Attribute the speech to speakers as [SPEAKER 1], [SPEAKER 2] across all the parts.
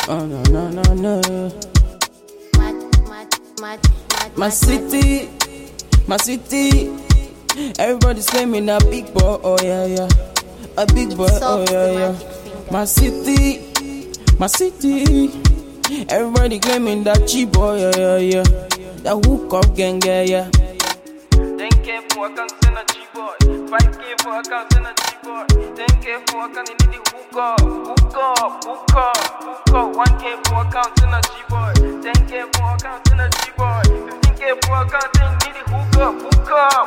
[SPEAKER 1] Oh no no no no. My city, my city. Everybody's claiming a big boy, oh yeah yeah. A big boy, oh yeah yeah. My city, my city. Everybody claiming that cheap boy, yeah yeah yeah. That hook up gang, yeah yeah.
[SPEAKER 2] 10K for a count and a G-boy, 5K for a count and a G-boy, 10K for a count and need the hook up, 1K for a count and a G-boy, 10K for a count and a G-boy, 15K for a count and need the hook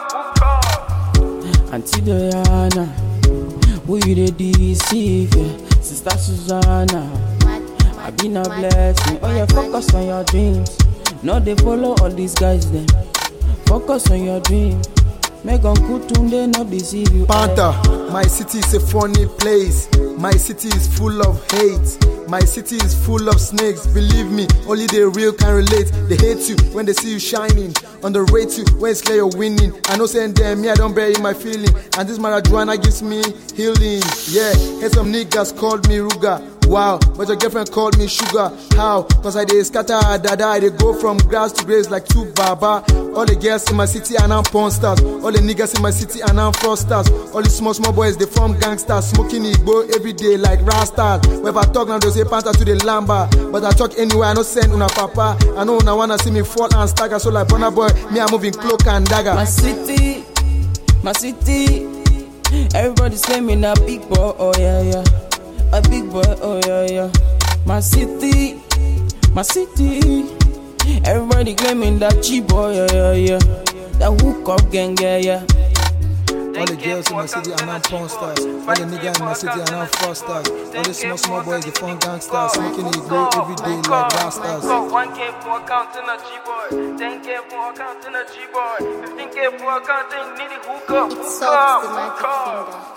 [SPEAKER 2] up.
[SPEAKER 1] Auntie Diana, who you dey deceive, yeah? Sister Susanna, I been a blessing. Oh yeah, focus on your dreams. No, they follow all these guys then. Focus on your dream. Make Uncle Tunde not deceive you.
[SPEAKER 3] Panther, my city is a funny place. My city is full of hate. My city is full of snakes. Believe me, only the real can relate. They hate you when they see you shining. Underrate you when it's clear you're winning. I know saying them, me I don't bury my feeling. And this marijuana gives me healing. Yeah, heard some niggas called me Ruga. Wow, but your girlfriend called me sugar. How? Cause I dey scatter dada. I dey go from grass to grace like two baba. All the girls in my city are now porn stars. All the niggas in my city are now fraudsters. All the small boys they form gangsters. Smoking Igbo every day like rastas. When I talk now they say panther to the lamba. But I talk anywhere I no send una papa. I know una wanna see me fall and stagger. So like Burna Boy, me I moving cloak and dagger.
[SPEAKER 1] My city, my city. Everybody's claiming a big boy, oh yeah yeah. A big boy, oh yeah yeah. My city, my city. Everybody claiming that cheap boy, yeah yeah yeah. That hook up gang, yeah yeah.
[SPEAKER 3] All the girls in my city are now porn stars. All the niggas in my city are now fraudsters. All the small boys, they form gangsters. Smoking it go every day like rastas.
[SPEAKER 2] 1K for a count and a G-boy, 10K for a count and a G-boy, 15K for a count and need the hook up.
[SPEAKER 4] It's soft, the magic finger.